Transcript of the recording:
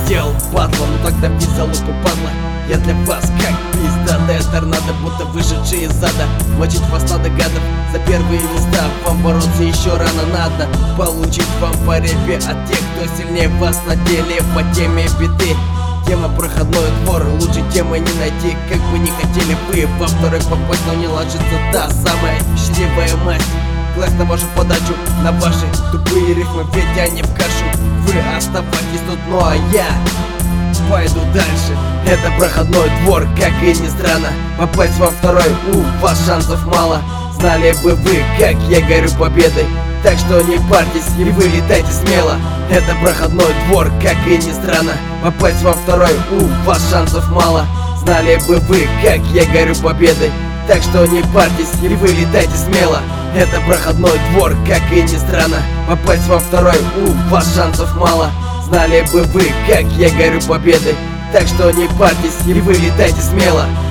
делал падла, но тогда бить залупы падла. Я для вас как пиздатая торнадо, будто вышедшие из ада. Мочить вас надо, гадов, за первые места. Вам бороться еще рано надо. Получить вам по репе от тех, кто сильнее вас на деле. По теме биты, тема проходной двор. Лучше темы не найти, как бы не хотели вы во второй попасть, но не ложится та самая счастливая масть. Класс на вашу подачу, на ваши тупые рифмы, ведь они в кашу. Вы оставайтесь тут, ну а я пойду дальше. Это проходной двор, как и ни странно. Попасть во второй, у вас шансов мало. Знали бы вы, как я горю победой. Так что не парьтесь и вылетайте смело. Это проходной двор, как и ни странно. Попасть во второй, у вас шансов мало. Знали бы вы, как я горю победой. Так что не парьтесь и вылетайте смело. Это проходной двор, как и ни странно. Попасть во второй, у вас шансов мало. Знали бы вы, как я горю победой. Так что не парьтесь и вылетайте смело.